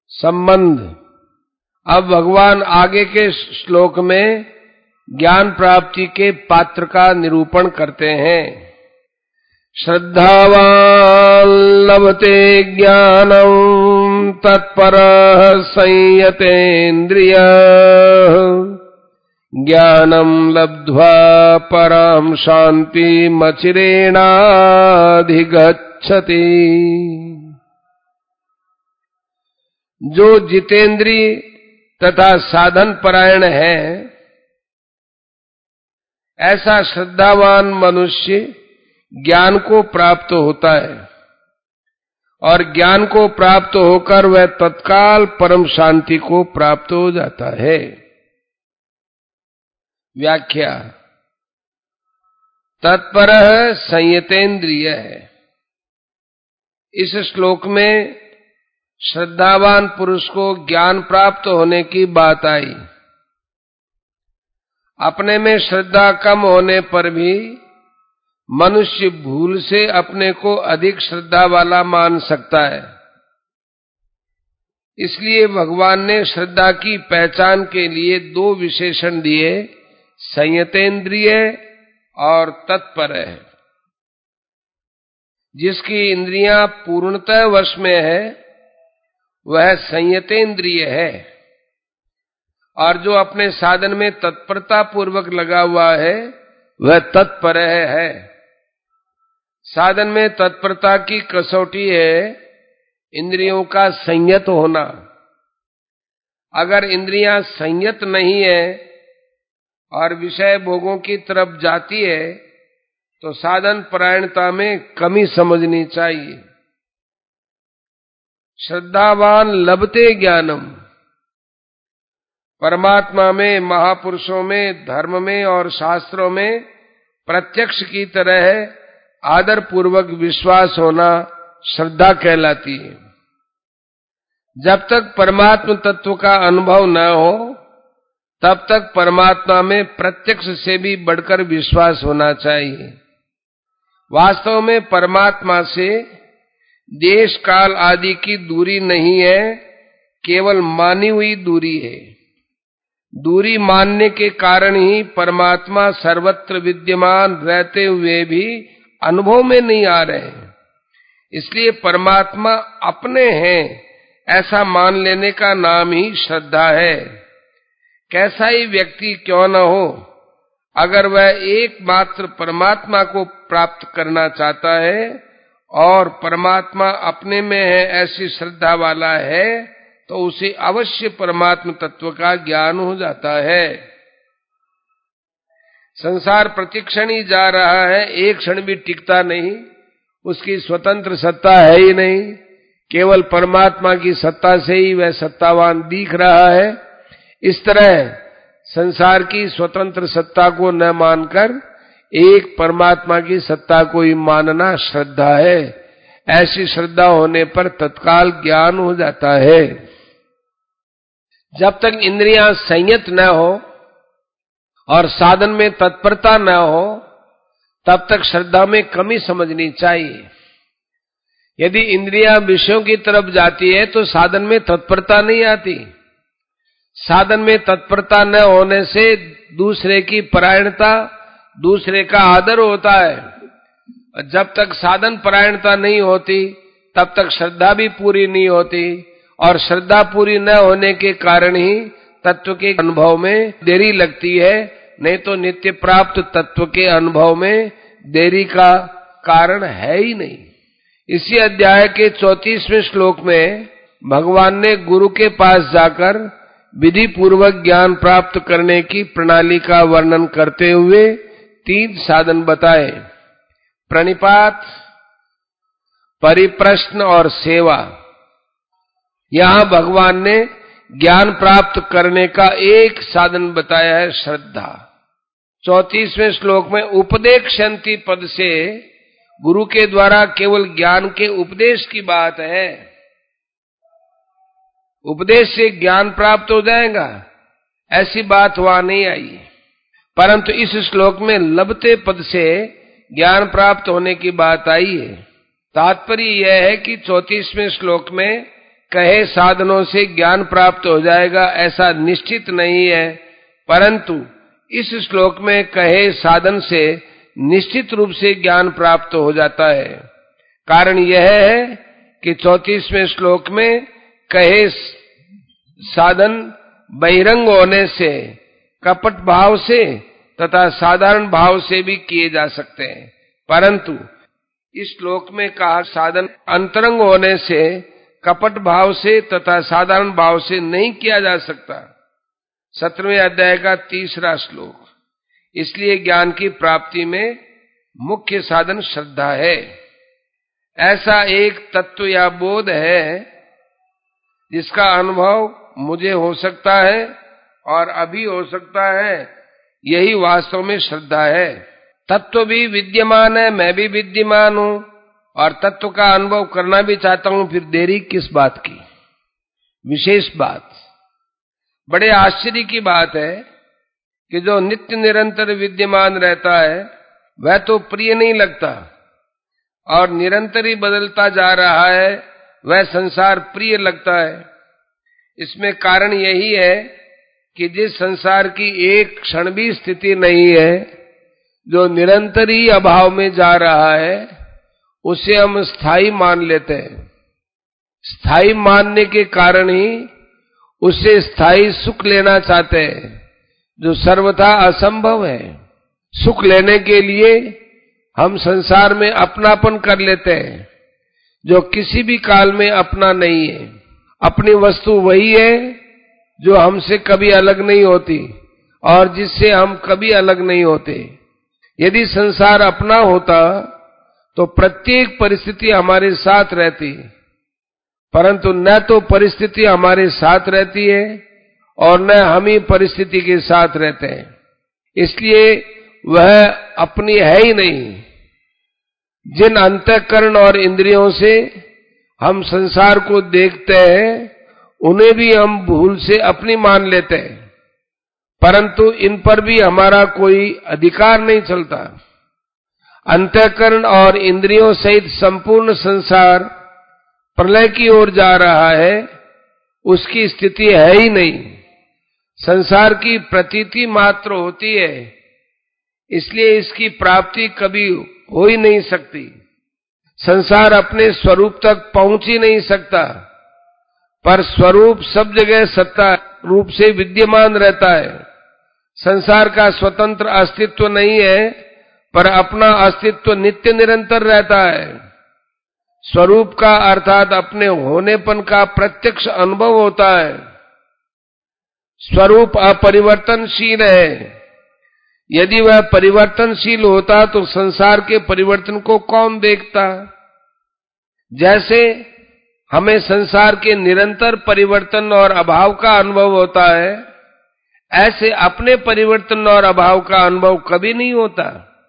संबंध। अब भगवान आगे के श्लोक में ज्ञान प्राप्ति के पात्र का निरूपण करते हैं। श्रद्धावान् लभते ज्ञानं तत्परः संयतेन्द्रियः ज्ञानं लब्ध्वा परां शान्तिमचिरेणाधिगच्छति। जो जितेंद्रिय तथा साधन परायण है, ऐसा श्रद्धावान मनुष्य ज्ञान को प्राप्त होता है और ज्ञान को प्राप्त होकर वह तत्काल परम शांति को प्राप्त हो जाता है। व्याख्या। तत्परः संयतेन्द्रिय है। इस श्लोक में श्रद्धावान पुरुष को ज्ञान प्राप्त होने की बात आई। अपने में श्रद्धा कम होने पर भी मनुष्य भूल से अपने को अधिक श्रद्धा वाला मान सकता है। इसलिए भगवान ने श्रद्धा की पहचान के लिए दो विशेषण दिए, संयतेन्द्रिय और तत्पर है। जिसकी इंद्रियां पूर्णतः वश में है वह संयतेन्द्रिय है, और जो अपने साधन में तत्परता पूर्वक लगा हुआ है वह तत्पर है। साधन में तत्परता की कसौटी है इंद्रियों का संयत होना। अगर इंद्रियां संयत नहीं है और विषय भोगों की तरफ जाती है तो साधन परायणता में कमी समझनी चाहिए। श्रद्धावान लभते ज्ञानम। परमात्मा में, महापुरुषों में, धर्म में और शास्त्रों में प्रत्यक्ष की तरह आदर पूर्वक विश्वास होना श्रद्धा कहलाती है। जब तक परमात्म तत्व का अनुभव न हो तब तक परमात्मा में प्रत्यक्ष से भी बढ़कर विश्वास होना चाहिए। वास्तव में परमात्मा से देश काल आदि की दूरी नहीं है, केवल मानी हुई दूरी है। दूरी मानने के कारण ही परमात्मा सर्वत्र विद्यमान रहते हुए भी अनुभव में नहीं आ रहे हैं। इसलिए परमात्मा अपने हैं ऐसा मान लेने का नाम ही श्रद्धा है। कैसा ही व्यक्ति क्यों न हो, अगर वह एकमात्र परमात्मा को प्राप्त करना चाहता है और परमात्मा अपने में है ऐसी श्रद्धा वाला है तो उसे अवश्य परमात्म तत्व का ज्ञान हो जाता है। संसार प्रतिक्षण ही जा रहा है, एक क्षण भी टिकता नहीं, उसकी स्वतंत्र सत्ता है ही नहीं, केवल परमात्मा की सत्ता से ही वह सत्तावान दिख रहा है। इस तरह संसार की स्वतंत्र सत्ता को न मानकर एक परमात्मा की सत्ता को ही मानना श्रद्धा है। ऐसी श्रद्धा होने पर तत्काल ज्ञान हो जाता है। जब तक इंद्रियां संयत न हो और साधन में तत्परता न हो तब तक श्रद्धा में कमी समझनी चाहिए। यदि इंद्रियां विषयों की तरफ जाती है तो साधन में तत्परता नहीं आती। साधन में तत्परता न होने से दूसरे की परायणता, दूसरे का आदर होता है। जब तक साधन परायणता नहीं होती तब तक श्रद्धा भी पूरी नहीं होती, और श्रद्धा पूरी न होने के कारण ही तत्व के अनुभव में देरी लगती है। नहीं तो नित्य प्राप्त तत्व के अनुभव में देरी का कारण है ही नहीं। इसी अध्याय के 34वें श्लोक में भगवान ने गुरु के पास जाकर विधि पूर्वक ज्ञान प्राप्त करने की प्रणाली का वर्णन करते हुए 3 साधन बताए: प्रणिपात, परिप्रश्न और सेवा। यहां भगवान ने ज्ञान प्राप्त करने का एक साधन बताया है, श्रद्धा। 34वें श्लोक में उपदेक्षन्ति पद से गुरु के द्वारा केवल ज्ञान के उपदेश की बात है। उपदेश से ज्ञान प्राप्त हो जाएगा ऐसी बात वहां नहीं आई, परंतु इस श्लोक में लभते पद से ज्ञान प्राप्त होने की बात आई है। तात्पर्य यह है कि 34वें श्लोक में कहे साधनों से ज्ञान प्राप्त हो जाएगा ऐसा निश्चित नहीं है, परंतु इस श्लोक में कहे साधन से निश्चित रूप से ज्ञान प्राप्त हो जाता है। कारण यह है कि 34वें श्लोक में कहे साधन बहिरंग होने से, कपट भाव से तथा साधारण भाव से भी किए जा सकते हैं, परंतु इस श्लोक में कहा साधन अंतरंग होने से, कपट भाव से तथा साधारण भाव से नहीं किया जा सकता। 17वें अध्याय का 3रा श्लोक। इसलिए ज्ञान की प्राप्ति में मुख्य साधन श्रद्धा है। ऐसा एक तत्व या बोध है जिसका अनुभव मुझे हो सकता है और अभी हो सकता है, यही वास्तव में श्रद्धा है। तत्व भी विद्यमान है, मैं भी विद्यमान हूं और तत्व का अनुभव करना भी चाहता हूं, फिर देरी किस बात की? विशेष बात, बड़े आश्चर्य की बात है कि जो नित्य निरंतर विद्यमान रहता है वह तो प्रिय नहीं लगता, और निरंतर ही बदलता जा रहा है वह संसार प्रिय लगता है। इसमें कारण यही है कि जिस संसार की एक क्षण भी स्थिति नहीं है, जो निरंतर ही अभाव में जा रहा है, उसे हम स्थायी मान लेते हैं। स्थायी मानने के कारण ही उससे स्थायी सुख लेना चाहते हैं, जो सर्वथा असंभव है। सुख लेने के लिए हम संसार में अपनापन कर लेते हैं, जो किसी भी काल में अपना नहीं है। अपनी वस्तु वही है जो हमसे कभी अलग नहीं होती और जिससे हम कभी अलग नहीं होते। यदि संसार अपना होता तो प्रत्येक परिस्थिति हमारे साथ रहती, परंतु न तो परिस्थिति हमारे साथ रहती है और न हम ही परिस्थिति के साथ रहते हैं। इसलिए वह अपनी है ही नहीं। जिन अंतःकरण और इंद्रियों से हम संसार को देखते हैं, उन्हें भी हम भूल से अपनी मान लेते हैं, परंतु इन पर भी हमारा कोई अधिकार नहीं चलता। अंतःकरण और इंद्रियों सहित संपूर्ण संसार प्रलय की ओर जा रहा है, उसकी स्थिति है ही नहीं। संसार की प्रतीति मात्र होती है, इसलिए इसकी प्राप्ति कभी हो ही नहीं सकती। संसार अपने स्वरूप तक पहुंच ही नहीं सकता, पर स्वरूप सब जगह सत्ता रूप से विद्यमान रहता है। संसार का स्वतंत्र अस्तित्व नहीं है, पर अपना अस्तित्व नित्य निरंतर रहता है। स्वरूप का अर्थात अपने होनेपन का प्रत्यक्ष अनुभव होता है। स्वरूप अपरिवर्तनशील है। यदि वह परिवर्तनशील होता तो संसार के परिवर्तन को कौन देखता? जैसे हमें संसार के निरंतर परिवर्तन और अभाव का अनुभव होता है, ऐसे अपने परिवर्तन और अभाव का अनुभव कभी नहीं होता।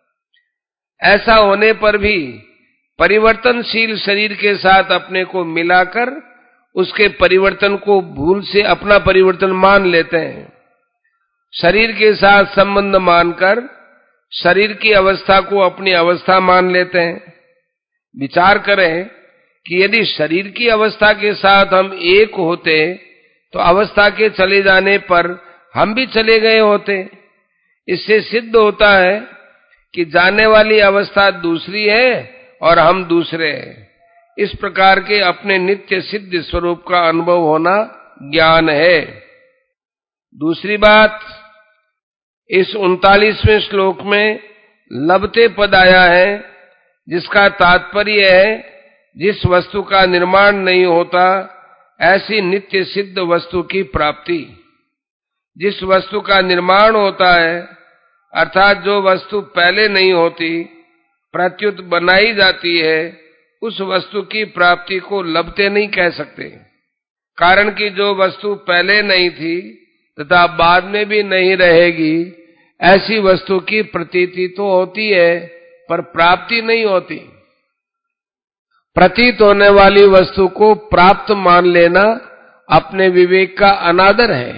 ऐसा होने पर भी परिवर्तनशील शरीर के साथ अपने को मिलाकर उसके परिवर्तन को भूल से अपना परिवर्तन मान लेते हैं। शरीर के साथ संबंध मानकर शरीर की अवस्था को अपनी अवस्था मान लेते हैं। विचार करें कि यदि शरीर की अवस्था के साथ हम एक होते तो अवस्था के चले जाने पर हम भी चले गए होते। इससे सिद्ध होता है कि जाने वाली अवस्था दूसरी है और हम दूसरे हैं। इस प्रकार के अपने नित्य सिद्ध स्वरूप का अनुभव होना ज्ञान है। दूसरी बात, इस 39वें श्लोक में लभते पद आया है, जिसका तात्पर्य है जिस वस्तु का निर्माण नहीं होता ऐसी नित्य सिद्ध वस्तु की प्राप्ति। जिस वस्तु का निर्माण होता है अर्थात जो वस्तु पहले नहीं होती, प्रत्युत बनाई जाती है, उस वस्तु की प्राप्ति को लभते नहीं कह सकते। कारण कि जो वस्तु पहले नहीं थी तथा बाद में भी नहीं रहेगी, ऐसी वस्तु की प्रतीति तो होती है पर प्राप्ति नहीं होती। प्रतीत होने वाली वस्तु को प्राप्त मान लेना अपने विवेक का अनादर है।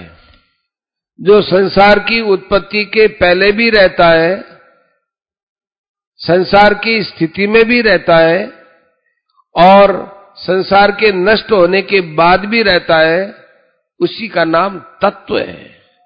जो संसार की उत्पत्ति के पहले भी रहता है, संसार की स्थिति में भी रहता है और संसार के नष्ट होने के बाद भी रहता है, उसी का नाम तत्व है।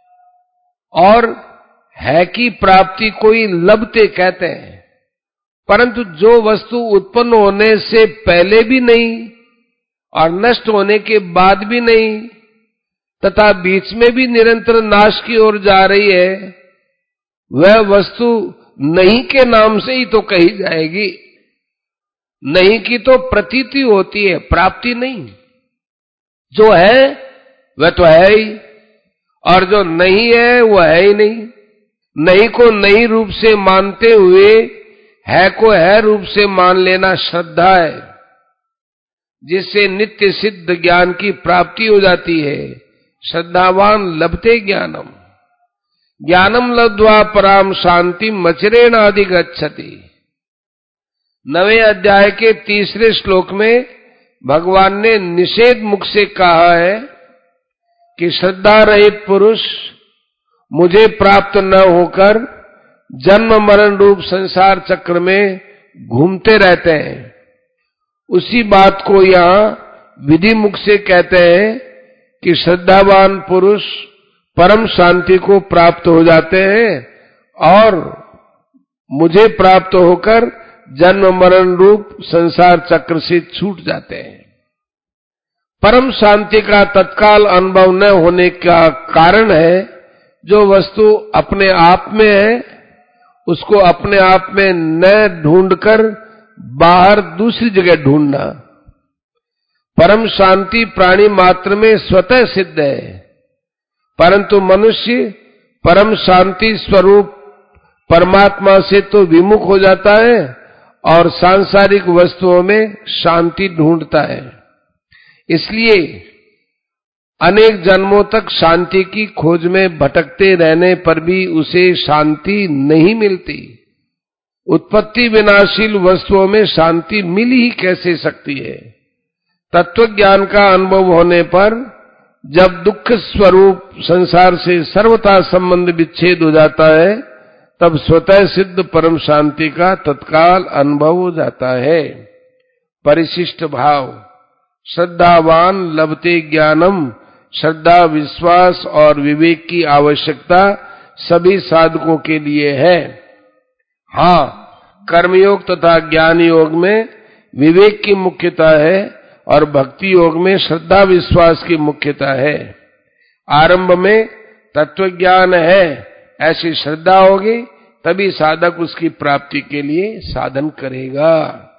और है की प्राप्ति कोई लभते कहते हैं, परंतु जो वस्तु उत्पन्न होने से पहले भी नहीं और नष्ट होने के बाद भी नहीं तथा बीच में भी निरंतर नाश की ओर जा रही है, वह वस्तु नहीं के नाम से ही तो कही जाएगी। नहीं की तो प्रतीति होती है, प्राप्ति नहीं। जो है वह तो है ही, और जो नहीं है वह है ही नहीं। नहीं को नहीं रूप से मानते हुए है को है रूप से मान लेना श्रद्धा है, जिससे नित्य सिद्ध ज्ञान की प्राप्ति हो जाती है। श्रद्धावान लभते ज्ञानम, ज्ञानम लब्ध्वा पराम शांति मचरेणाधिगच्छति। 9वें अध्याय के 3रे श्लोक में भगवान ने निषेध मुख से कहा है कि श्रद्धा रहित पुरुष मुझे प्राप्त न होकर जन्म मरण रूप संसार चक्र में घूमते रहते हैं। उसी बात को यहां विधि मुख से कहते हैं कि श्रद्धावान पुरुष परम शांति को प्राप्त हो जाते हैं और मुझे प्राप्त होकर जन्म मरण रूप संसार चक्र से छूट जाते हैं। परम शांति का तत्काल अनुभव न होने का कारण है, जो वस्तु अपने आप में है उसको अपने आप में न ढूंढकर बाहर दूसरी जगह ढूंढना। परम शांति प्राणी मात्र में स्वतः सिद्ध है, परंतु मनुष्य परम शांति स्वरूप परमात्मा से तो विमुख हो जाता है और सांसारिक वस्तुओं में शांति ढूंढता है। इसलिए अनेक जन्मों तक शांति की खोज में भटकते रहने पर भी उसे शांति नहीं मिलती। उत्पत्ति विनाशील वस्तुओं में शांति मिल ही कैसे सकती है? तत्व ज्ञान का अनुभव होने पर जब दुख स्वरूप संसार से सर्वथा संबंध विच्छेद हो जाता है, तब स्वतः सिद्ध परम शांति का तत्काल अनुभव हो जाता है। परिशिष्ट भाव, श्रद्धावान लभते ज्ञानम। श्रद्धा, विश्वास और विवेक की आवश्यकता सभी साधकों के लिए है। हां, कर्मयोग तथा ज्ञान योग में विवेक की मुख्यता है और भक्ति योग में श्रद्धा विश्वास की मुख्यता है। आरंभ में तत्व ज्ञान है ऐसी श्रद्धा होगी, तभी साधक उसकी प्राप्ति के लिए साधन करेगा।